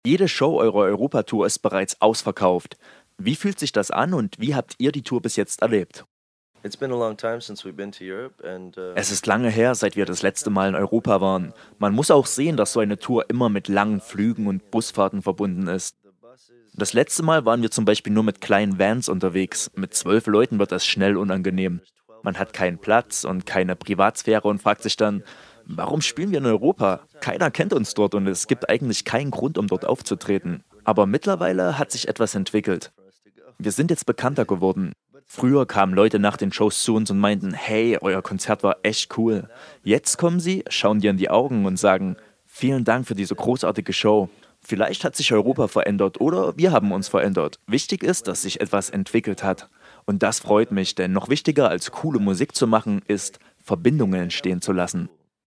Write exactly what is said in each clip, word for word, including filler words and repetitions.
Jede Show eurer Europatour ist bereits ausverkauft. Wie fühlt sich das an und wie habt ihr die Tour bis jetzt erlebt? It's been a long time since we've been to Europe and Es um, ist lange her, seit wir das letzte Mal in Europa waren. Man muss auch sehen, dass so eine Tour immer mit langen Flügen und Busfahrten verbunden ist. the buses. Das letzte Mal waren wir zum Beispiel nur mit kleinen Vans unterwegs. Mit zwölf Leuten wird das schnell unangenehm. Man hat keinen Platz und keine Privatsphäre und fragt sich dann, warum spielen wir in Europa? Keiner kennt uns dort und es gibt eigentlich keinen Grund, um dort aufzutreten. Aber mittlerweile hat sich etwas entwickelt. Wir sind jetzt bekannter geworden. Früher kamen Leute nach den Shows zu uns und meinten, hey, euer Konzert war echt cool. Jetzt kommen sie, schauen dir in die Augen und sagen, vielen Dank für diese großartige Show. Vielleicht hat sich Europa verändert oder wir haben uns verändert. Wichtig ist, dass sich etwas entwickelt hat. Und das freut mich, denn noch wichtiger als coole Musik zu machen, ist, Verbindungen entstehen zu lassen.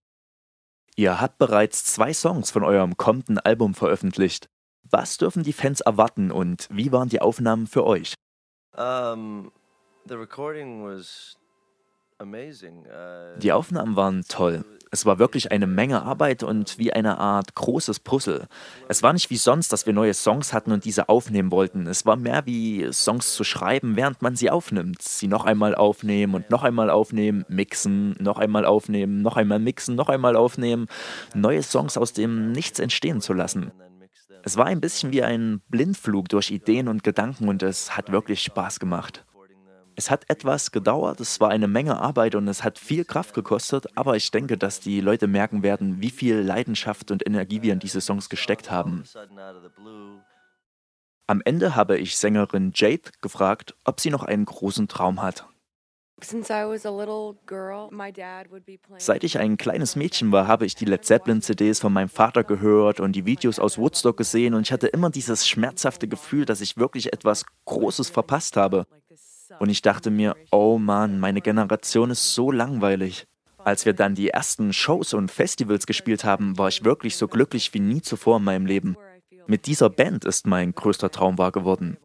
Ihr habt bereits zwei Songs von eurem kommenden Album veröffentlicht. Was dürfen die Fans erwarten und wie waren die Aufnahmen für euch? Um, the recording was amazing. Uh, Die Aufnahmen waren toll. Es war wirklich eine Menge Arbeit und wie eine Art großes Puzzle. Es war nicht wie sonst, dass wir neue Songs hatten und diese aufnehmen wollten. Es war mehr wie Songs zu schreiben, während man sie aufnimmt. Sie noch einmal aufnehmen und noch einmal aufnehmen, mixen, noch einmal aufnehmen, noch einmal mixen, noch einmal aufnehmen. Neue Songs aus dem Nichts entstehen zu lassen. and then mix them. Es war ein bisschen wie ein Blindflug durch Ideen und Gedanken und es hat wirklich Spaß gemacht. Recording them. Es hat etwas gedauert, es war eine Menge Arbeit und es hat viel Kraft gekostet, aber ich denke, dass die Leute merken werden, wie viel Leidenschaft und Energie wir in diese Songs gesteckt All of haben. a sudden, out of the blue, Am Ende habe ich Sängerin Jade gefragt, ob sie noch einen großen Traum hat. Since I was a little girl, my dad would be playing. Seit ich ein kleines Mädchen war, habe ich die Led Zeppelin-C Ds von meinem Vater gehört und die Videos aus Woodstock gesehen und ich hatte immer dieses schmerzhafte Gefühl, dass ich wirklich etwas Großes verpasst habe. Und ich dachte mir, oh Mann, meine Generation ist so langweilig. Als wir dann die ersten Shows und Festivals gespielt haben, war ich wirklich so glücklich wie nie zuvor in meinem Leben. Mit dieser Band ist mein größter Traum wahr geworden.